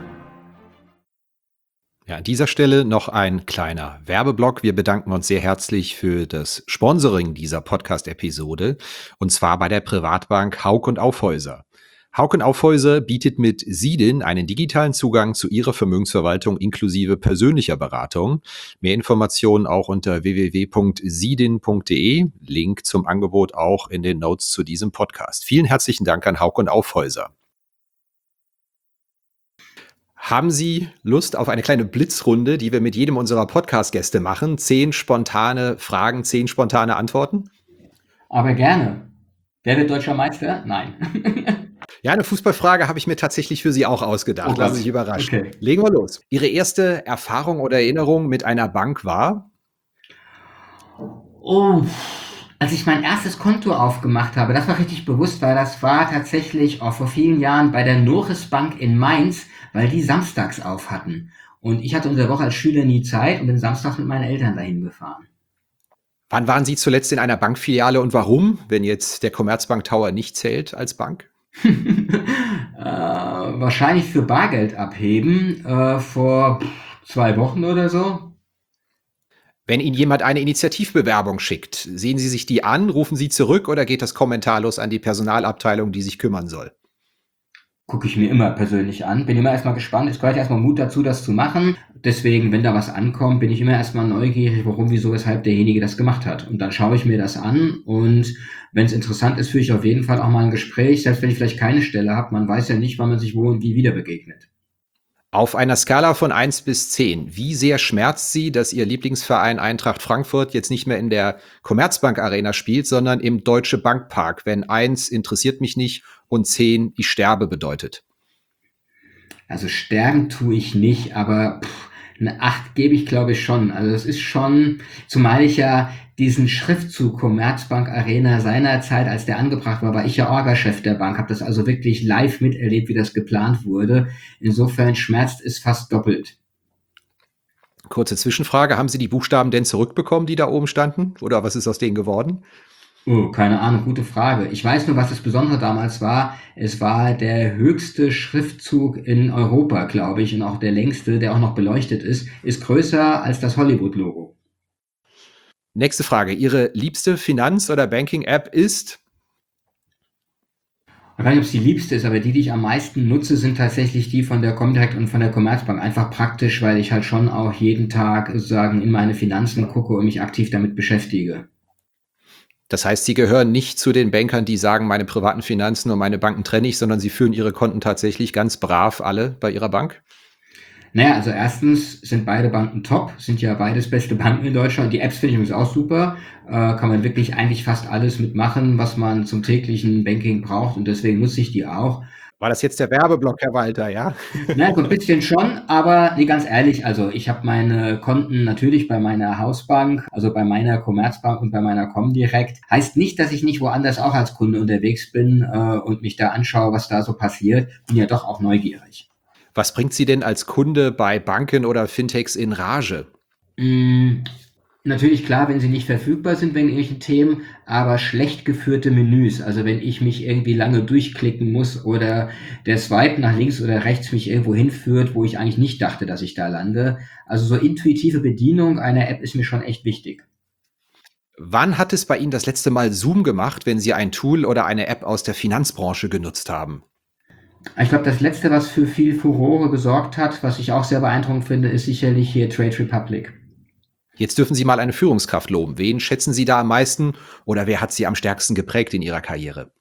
Ja, an dieser Stelle noch ein kleiner Werbeblock. Wir bedanken uns sehr herzlich für das Sponsoring dieser Podcast-Episode, und zwar bei der Privatbank Hauck und Aufhäuser. Hauck und Aufhäuser bietet mit Sidin einen digitalen Zugang zu Ihrer Vermögensverwaltung inklusive persönlicher Beratung. Mehr Informationen auch unter w w w punkt sidin punkt d e. Link zum Angebot auch in den Notes zu diesem Podcast. Vielen herzlichen Dank an Hauck und Aufhäuser. Haben Sie Lust auf eine kleine Blitzrunde, die wir mit jedem unserer Podcast-Gäste machen? Zehn spontane Fragen, zehn spontane Antworten? Aber gerne. Wer wird deutscher Meister? Nein. Ja, eine Fußballfrage habe ich mir tatsächlich für Sie auch ausgedacht. Oh Lassen Gott. Sie sich überraschen. Okay. Legen wir los. Ihre erste Erfahrung oder Erinnerung mit einer Bank war? Oh, als ich mein erstes Konto aufgemacht habe, das war richtig bewusst, weil das war tatsächlich auch vor vielen Jahren bei der Noris Bank in Mainz, weil die samstags auf hatten. Und ich hatte unter der Woche als Schüler nie Zeit und bin samstags mit meinen Eltern dahin gefahren. Wann waren Sie zuletzt in einer Bankfiliale und warum, wenn jetzt der Commerzbank Tower nicht zählt als Bank? äh, wahrscheinlich für Bargeld abheben, äh, vor zwei Wochen oder so. Wenn Ihnen jemand eine Initiativbewerbung schickt, sehen Sie sich die an, rufen Sie zurück oder geht das kommentarlos an die Personalabteilung, die sich kümmern soll? Gucke ich mir immer persönlich an. Bin immer erstmal gespannt. Es gehört erstmal Mut dazu, das zu machen. Deswegen, wenn da was ankommt, bin ich immer erstmal neugierig, warum, wieso, weshalb derjenige das gemacht hat. Und dann schaue ich mir das an und wenn es interessant ist, führe ich auf jeden Fall auch mal ein Gespräch, selbst wenn ich vielleicht keine Stelle habe. Man weiß ja nicht, wann man sich wo und wie wieder begegnet. Auf einer Skala von eins bis zehn, wie sehr schmerzt Sie, dass Ihr Lieblingsverein Eintracht Frankfurt jetzt nicht mehr in der Commerzbank Arena spielt, sondern im Deutsche Bank Park, wenn eins interessiert mich nicht und zehn ich sterbe bedeutet? Also sterben tue ich nicht, aber pff, eine acht gebe ich, glaube ich, schon. Also es ist schon, zumal ich ja diesen Schriftzug Commerzbank Arena seinerzeit, als der angebracht war, war ich ja Orga-Chef der Bank, habe das also wirklich live miterlebt, wie das geplant wurde. Insofern schmerzt es fast doppelt. Kurze Zwischenfrage, haben Sie die Buchstaben denn zurückbekommen, die da oben standen? Oder was ist aus denen geworden? Oh, keine Ahnung, gute Frage. Ich weiß nur, was das Besondere damals war. Es war der höchste Schriftzug in Europa, glaube ich, und auch der längste, der auch noch beleuchtet ist, ist größer als das Hollywood-Logo. Nächste Frage. Ihre liebste Finanz- oder Banking-App ist? Ich weiß nicht, ob es die liebste ist, aber die, die ich am meisten nutze, sind tatsächlich die von der Comdirect und von der Commerzbank. Einfach praktisch, weil ich halt schon auch jeden Tag sozusagen in meine Finanzen gucke und mich aktiv damit beschäftige. Das heißt, Sie gehören nicht zu den Bankern, die sagen, meine privaten Finanzen und meine Banken trenne ich, sondern Sie führen Ihre Konten tatsächlich ganz brav alle bei Ihrer Bank? Naja, also erstens sind beide Banken top, sind ja beides beste Banken in Deutschland. Die Apps finde ich übrigens auch super. Äh, kann man wirklich eigentlich fast alles mitmachen, was man zum täglichen Banking braucht und deswegen nutze ich die auch. War das jetzt der Werbeblock, Herr Walter, ja? Na, so ein bisschen schon, aber nee, ganz ehrlich, also ich habe meine Konten natürlich bei meiner Hausbank, also bei meiner Commerzbank und bei meiner Comdirect. Heißt nicht, dass ich nicht woanders auch als Kunde unterwegs bin äh, und mich da anschaue, was da so passiert. Bin ja doch auch neugierig. Was bringt Sie denn als Kunde bei Banken oder Fintechs in Rage? Mm, natürlich klar, wenn sie nicht verfügbar sind wegen irgendwelchen Themen, aber schlecht geführte Menüs. Also wenn ich mich irgendwie lange durchklicken muss oder der Swipe nach links oder rechts mich irgendwo hinführt, wo ich eigentlich nicht dachte, dass ich da lande. Also so intuitive Bedienung einer App ist mir schon echt wichtig. Wann hat es bei Ihnen das letzte Mal Zoom gemacht, wenn Sie ein Tool oder eine App aus der Finanzbranche genutzt haben? Ich glaube, das Letzte, was für viel Furore gesorgt hat, was ich auch sehr beeindruckend finde, ist sicherlich hier Trade Republic. Jetzt dürfen Sie mal eine Führungskraft loben. Wen schätzen Sie da am meisten oder wer hat Sie am stärksten geprägt in Ihrer Karriere?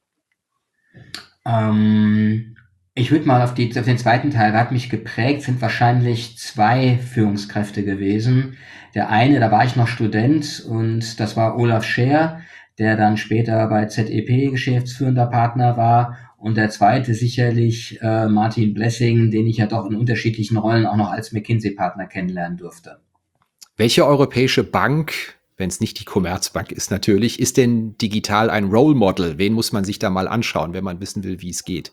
Ähm, ich würde mal auf, die, auf den zweiten Teil, wer hat mich geprägt, sind wahrscheinlich zwei Führungskräfte gewesen. Der eine, da war ich noch Student und das war Olaf Scher, der dann später bei Z E P geschäftsführender Partner war. Und der zweite sicherlich äh, Martin Blessing, den ich ja doch in unterschiedlichen Rollen auch noch als McKinsey-Partner kennenlernen durfte. Welche europäische Bank, wenn es nicht die Commerzbank ist natürlich, ist denn digital ein Role Model? Wen muss man sich da mal anschauen, wenn man wissen will, wie es geht?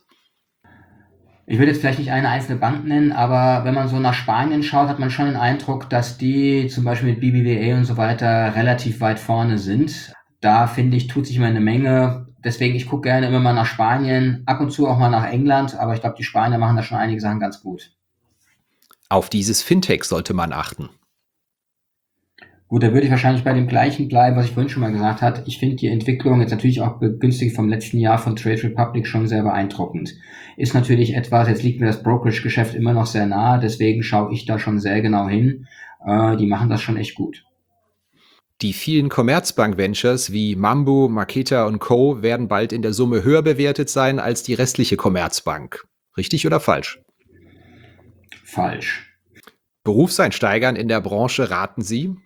Ich würde jetzt vielleicht nicht eine einzelne Bank nennen, aber wenn man so nach Spanien schaut, hat man schon den Eindruck, dass die zum Beispiel mit B B V A und so weiter relativ weit vorne sind. Da finde ich, tut sich immer eine Menge. Deswegen, ich gucke gerne immer mal nach Spanien, ab und zu auch mal nach England, aber ich glaube, die Spanier machen da schon einige Sachen ganz gut. Auf dieses Fintech sollte man achten. Gut, da würde ich wahrscheinlich bei dem gleichen bleiben, was ich vorhin schon mal gesagt habe. Ich finde die Entwicklung jetzt natürlich auch begünstigt vom letzten Jahr von Trade Republic schon sehr beeindruckend. Ist natürlich etwas, jetzt liegt mir das Brokerage-Geschäft immer noch sehr nahe, deswegen schaue ich da schon sehr genau hin. Äh, die machen das schon echt gut. Die vielen Commerzbank-Ventures wie Mambu, Marqeta und Co. werden bald in der Summe höher bewertet sein als die restliche Commerzbank. Richtig oder falsch? Falsch. Berufseinsteigern in der Branche raten Sie?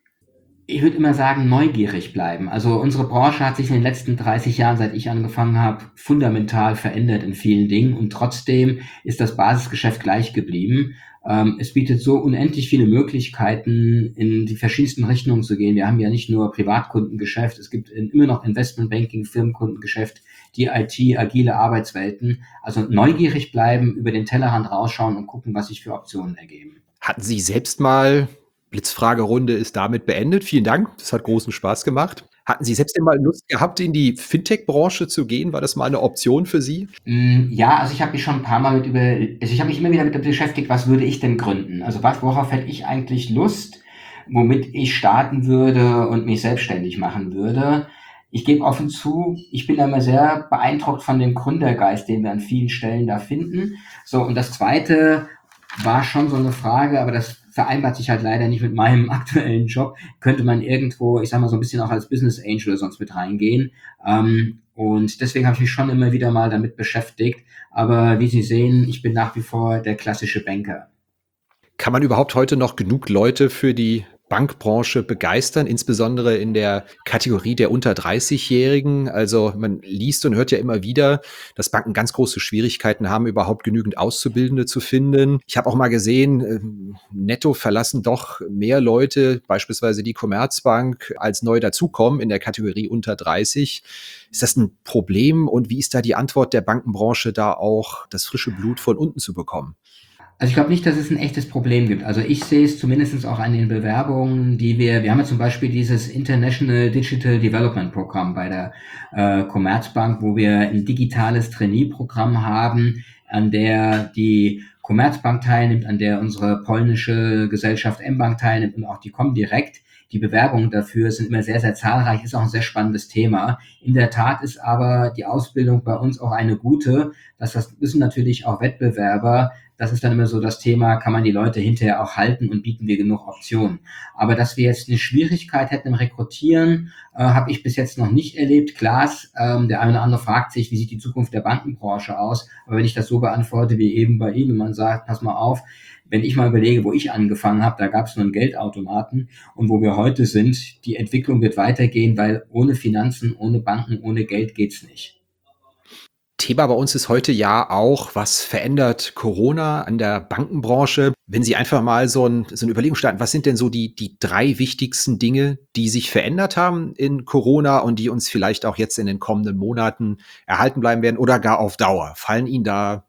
Ich würde immer sagen, neugierig bleiben. Also unsere Branche hat sich in den letzten dreißig Jahren, seit ich angefangen habe, fundamental verändert in vielen Dingen und trotzdem ist das Basisgeschäft gleich geblieben. Ähm, es bietet so unendlich viele Möglichkeiten, in die verschiedensten Richtungen zu gehen. Wir haben ja nicht nur Privatkundengeschäft, es gibt in, immer noch Investmentbanking, Firmenkundengeschäft, die I T, agile Arbeitswelten. Also neugierig bleiben, über den Tellerrand rausschauen und gucken, was sich für Optionen ergeben. Hatten Sie selbst mal, Blitzfragerunde ist damit beendet. Vielen Dank, das hat großen Spaß gemacht. Hatten Sie selbst denn mal Lust gehabt, in die Fintech-Branche zu gehen? War das mal eine Option für Sie? Mm, Ja, also ich habe mich schon ein paar Mal mit über, also ich habe mich immer wieder damit beschäftigt, was würde ich denn gründen? Also was, worauf hätte ich eigentlich Lust, womit ich starten würde und mich selbstständig machen würde? Ich gebe offen zu, ich bin da immer sehr beeindruckt von dem Gründergeist, den wir an vielen Stellen da finden. So, und das Zweite war schon so eine Frage, aber das vereinbart sich halt leider nicht mit meinem aktuellen Job. Könnte man irgendwo, ich sag mal, so ein bisschen auch als Business Angel oder sonst mit reingehen. Ähm, und deswegen habe ich mich schon immer wieder mal damit beschäftigt. Aber wie Sie sehen, ich bin nach wie vor der klassische Banker. Kann man überhaupt heute noch genug Leute für die Bankbranche begeistern, insbesondere in der Kategorie der unter dreißig-Jährigen? Also man liest und hört ja immer wieder, dass Banken ganz große Schwierigkeiten haben, überhaupt genügend Auszubildende zu finden. Ich habe auch mal gesehen, ähm, netto verlassen doch mehr Leute, beispielsweise die Commerzbank, als neu dazukommen in der Kategorie unter dreißig. Ist das ein Problem und wie ist da die Antwort der Bankenbranche, da auch das frische Blut von unten zu bekommen? Also ich glaube nicht, dass es ein echtes Problem gibt. Also ich sehe es zumindest auch an den Bewerbungen, die wir, wir haben ja zum Beispiel dieses International Digital Development Programm bei der äh, Commerzbank, wo wir ein digitales Trainee-Programm haben, an der die Commerzbank teilnimmt, an der unsere polnische Gesellschaft M-Bank teilnimmt und auch die Comdirect. Die Bewerbungen dafür sind immer sehr, sehr zahlreich, ist auch ein sehr spannendes Thema. In der Tat ist aber die Ausbildung bei uns auch eine gute. Das, das wissen natürlich auch Wettbewerber. Das ist dann immer so das Thema, kann man die Leute hinterher auch halten und bieten wir genug Optionen. Aber dass wir jetzt eine Schwierigkeit hätten im Rekrutieren, äh, habe ich bis jetzt noch nicht erlebt. Klar, ähm, der eine oder andere fragt sich, wie sieht die Zukunft der Bankenbranche aus? Aber wenn ich das so beantworte wie eben bei Ihnen, man sagt, pass mal auf, wenn ich mal überlege, wo ich angefangen habe, da gab es nur einen Geldautomaten und wo wir heute sind, die Entwicklung wird weitergehen, weil ohne Finanzen, ohne Banken, ohne Geld geht's nicht. Thema bei uns ist heute ja auch, was verändert Corona an der Bankenbranche? Wenn Sie einfach mal so, ein, so eine Überlegung starten, was sind denn so die, die drei wichtigsten Dinge, die sich verändert haben in Corona und die uns vielleicht auch jetzt in den kommenden Monaten erhalten bleiben werden oder gar auf Dauer? Fallen Ihnen da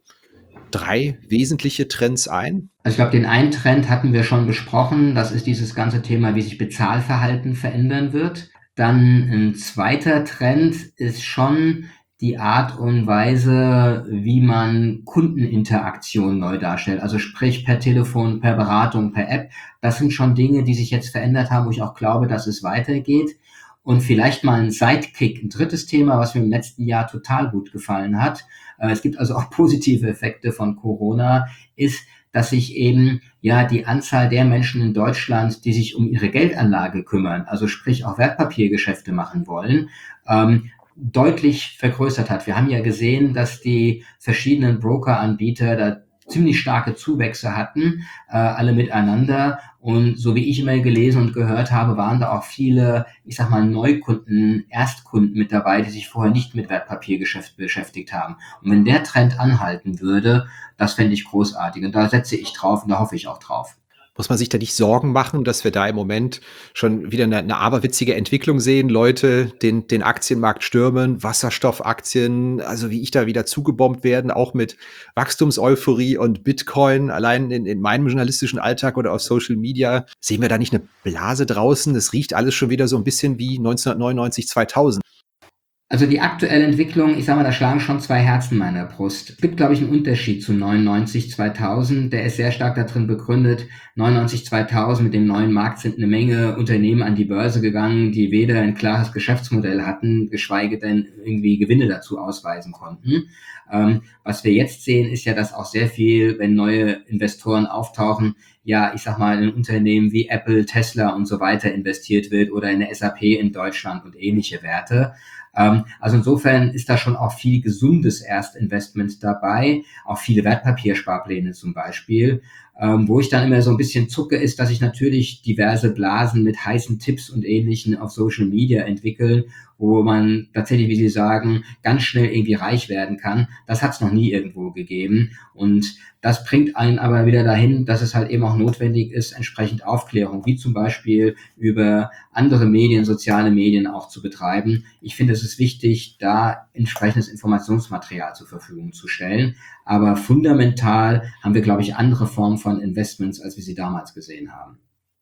drei wesentliche Trends ein? Also ich glaube, den einen Trend hatten wir schon besprochen. Das ist dieses ganze Thema, wie sich Bezahlverhalten verändern wird. Dann ein zweiter Trend ist schon die Art und Weise, wie man Kundeninteraktion neu darstellt. Also sprich per Telefon, per Beratung, per App. Das sind schon Dinge, die sich jetzt verändert haben, wo ich auch glaube, dass es weitergeht. Und vielleicht mal ein Sidekick, ein drittes Thema, was mir im letzten Jahr total gut gefallen hat. Äh, es gibt also auch positive Effekte von Corona, ist, dass sich eben ja die Anzahl der Menschen in Deutschland, die sich um ihre Geldanlage kümmern, also sprich auch Wertpapiergeschäfte machen wollen, ähm, deutlich vergrößert hat. Wir haben ja gesehen, dass die verschiedenen Broker-Anbieter da ziemlich starke Zuwächse hatten, äh, alle miteinander. Und so wie ich immer gelesen und gehört habe, waren da auch viele, ich sag mal, Neukunden, Erstkunden mit dabei, die sich vorher nicht mit Wertpapiergeschäft beschäftigt haben. Und wenn der Trend anhalten würde, das fände ich großartig. Und da setze ich drauf und da hoffe ich auch drauf. Muss man sich da nicht Sorgen machen, dass wir da im Moment schon wieder eine, eine aberwitzige Entwicklung sehen? Leute den, den Aktienmarkt stürmen, Wasserstoffaktien, also wie ich da wieder zugebombt werden, auch mit Wachstumseuphorie und Bitcoin. Allein in, in meinem journalistischen Alltag oder auf Social Media sehen wir da nicht eine Blase draußen. Das riecht alles schon wieder so ein bisschen wie neunzehnhundertneunundneunzig, zweitausend. Also die aktuelle Entwicklung, ich sage mal, da schlagen schon zwei Herzen in meiner Brust. Es gibt, glaube ich, einen Unterschied zu neunundneunzig, zweitausend. Der ist sehr stark darin begründet. neunundneunzig, zweitausend mit dem neuen Markt sind eine Menge Unternehmen an die Börse gegangen, die weder ein klares Geschäftsmodell hatten, geschweige denn irgendwie Gewinne dazu ausweisen konnten. Ähm, was wir jetzt sehen, ist ja, dass auch sehr viel, wenn neue Investoren auftauchen, ja, ich sag mal, in Unternehmen wie Apple, Tesla und so weiter investiert wird oder in der S A P in Deutschland und ähnliche Werte. Also insofern ist da schon auch viel gesundes Erstinvestment dabei, auch viele Wertpapiersparpläne zum Beispiel. Ähm, wo ich dann immer so ein bisschen zucke, ist, dass sich natürlich diverse Blasen mit heißen Tipps und Ähnlichen auf Social Media entwickeln, wo man tatsächlich, wie Sie sagen, ganz schnell irgendwie reich werden kann. Das hat es noch nie irgendwo gegeben. Und das bringt einen aber wieder dahin, dass es halt eben auch notwendig ist, entsprechend Aufklärung, wie zum Beispiel über andere Medien, soziale Medien auch zu betreiben. Ich finde, es ist wichtig, da entsprechendes Informationsmaterial zur Verfügung zu stellen. Aber fundamental haben wir, glaube ich, andere Formen von Investments, als wir sie damals gesehen haben.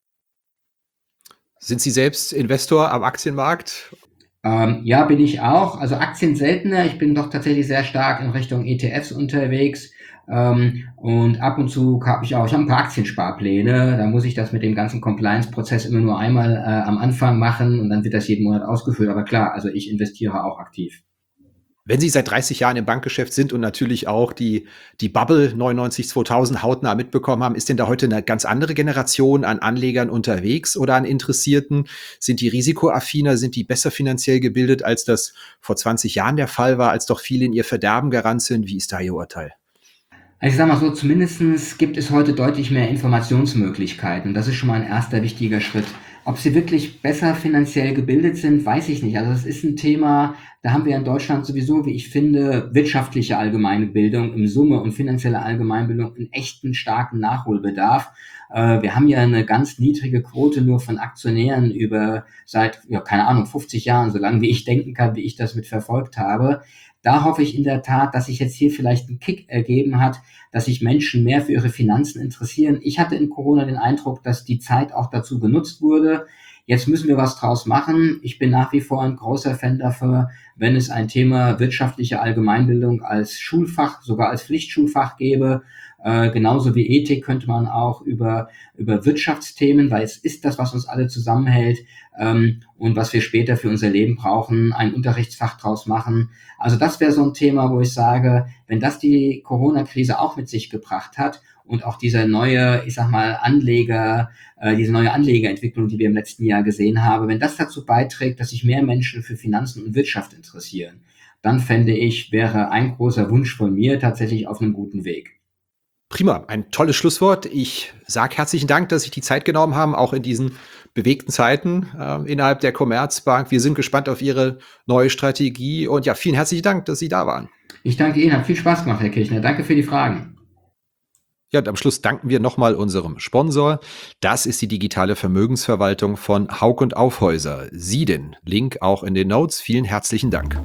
Sind Sie selbst Investor am Aktienmarkt? Ähm, ja, bin ich auch. Also Aktien seltener. Ich bin doch tatsächlich sehr stark in Richtung E T Fs unterwegs. Ähm, und ab und zu habe ich auch, ich habe ein paar Aktiensparpläne. Da muss ich das mit dem ganzen Compliance-Prozess immer nur einmal äh, am Anfang machen und dann wird das jeden Monat ausgeführt. Aber klar, also ich investiere auch aktiv. Wenn Sie seit dreißig Jahren im Bankgeschäft sind und natürlich auch die, die Bubble neunundneunzig, zweitausend hautnah mitbekommen haben, ist denn da heute eine ganz andere Generation an Anlegern unterwegs oder an Interessierten? Sind die risikoaffiner, sind die besser finanziell gebildet, als das vor zwanzig Jahren der Fall war, als doch viele in ihr Verderben gerannt sind? Wie ist da Ihr Urteil? Also ich sage mal so, zumindest gibt es heute deutlich mehr Informationsmöglichkeiten. Das ist schon mal ein erster wichtiger Schritt. Ob sie wirklich besser finanziell gebildet sind, weiß ich nicht. Also das ist ein Thema, da haben wir in Deutschland sowieso, wie ich finde, wirtschaftliche Allgemeinbildung im Summe und finanzielle Allgemeinbildung einen echten starken Nachholbedarf. Äh, wir haben ja eine ganz niedrige Quote nur von Aktionären über seit, ja, keine Ahnung, fünfzig Jahren, so lange wie ich denken kann, wie ich das mit verfolgt habe. Da hoffe ich in der Tat, dass sich jetzt hier vielleicht ein Kick ergeben hat, dass sich Menschen mehr für ihre Finanzen interessieren. Ich hatte in Corona den Eindruck, dass die Zeit auch dazu genutzt wurde. Jetzt müssen wir was draus machen. Ich bin nach wie vor ein großer Fan dafür, wenn es ein Thema wirtschaftliche Allgemeinbildung als Schulfach, sogar als Pflichtschulfach gäbe. Äh, genauso wie Ethik könnte man auch über, über Wirtschaftsthemen, weil es ist das, was uns alle zusammenhält, ähm, und was wir später für unser Leben brauchen, ein Unterrichtsfach draus machen. Also das wäre so ein Thema, wo ich sage, wenn das die Corona-Krise auch mit sich gebracht hat und auch dieser neue, ich sag mal, Anleger, äh, diese neue Anlegerentwicklung, die wir im letzten Jahr gesehen haben, wenn das dazu beiträgt, dass sich mehr Menschen für Finanzen und Wirtschaft interessieren, dann fände ich, wäre ein großer Wunsch von mir tatsächlich auf einem guten Weg. Prima, ein tolles Schlusswort. Ich sage herzlichen Dank, dass Sie die Zeit genommen haben, auch in diesen bewegten Zeiten äh, innerhalb der Commerzbank. Wir sind gespannt auf Ihre neue Strategie und ja, vielen herzlichen Dank, dass Sie da waren. Ich danke Ihnen, hat viel Spaß gemacht, Herr Kirchner. Danke für die Fragen. Ja, und am Schluss danken wir nochmal unserem Sponsor. Das ist die digitale Vermögensverwaltung von Hauck und Aufhäuser. Sie den Link auch in den Notes. Vielen herzlichen Dank.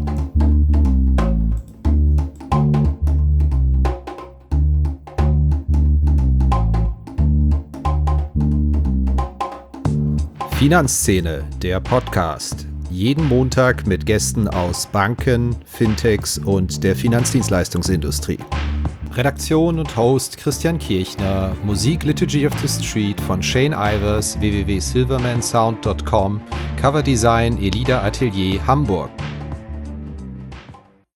Finanzszene, der Podcast. Jeden Montag mit Gästen aus Banken, Fintechs und der Finanzdienstleistungsindustrie. Redaktion und Host Christian Kirchner, Musik Liturgy of the Street von Shane Ivers, w w w punkt silvermansound punkt com, Coverdesign Elida Atelier Hamburg.